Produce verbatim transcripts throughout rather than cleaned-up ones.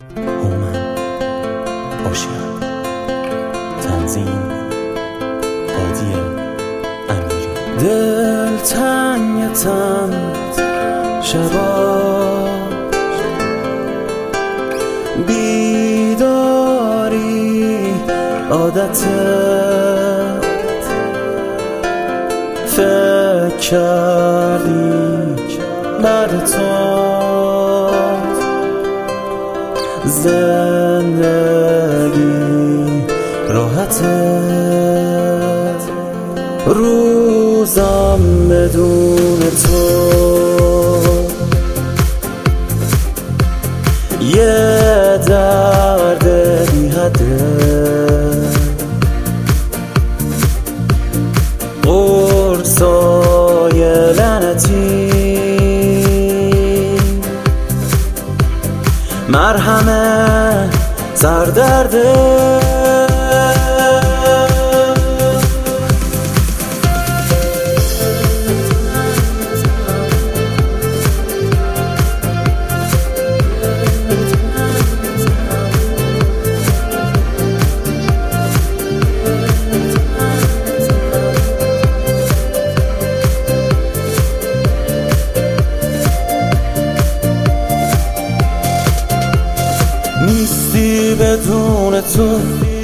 هومن عاشق. تنظیم هادی امیری. دل تنگ تنت شبا بیداری عادتت، فکر کردی بعد تو زندگی راحته، روزم بدون تو یه درد بی حده، قرصای لعنتی مرهم سردرده. نیستی بدون تو،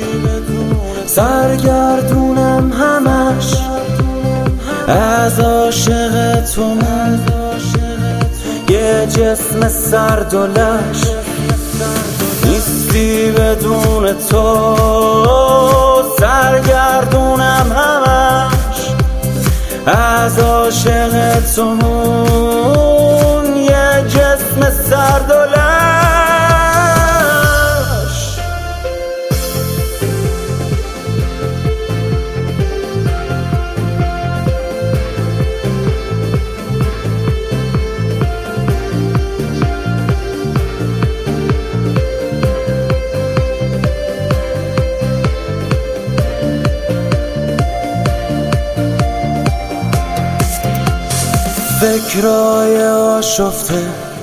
سرگردونم همش از عاشق تو. من یه جسم سرد و لش، نیستی بدون تو، سرگردونم همش از عاشق تو. من یه جسم سرد و لش. فکرای آشفته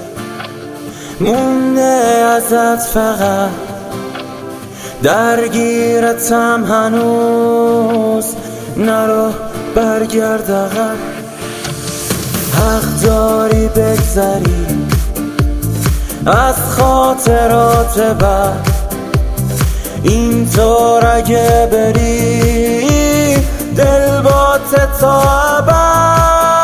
مونده ازت، فقط درگیرتم هنوز، نرو برگرد عقب. حق داری بگذری از خاطرات بد، اینطور اگه بری دل با تا ابد.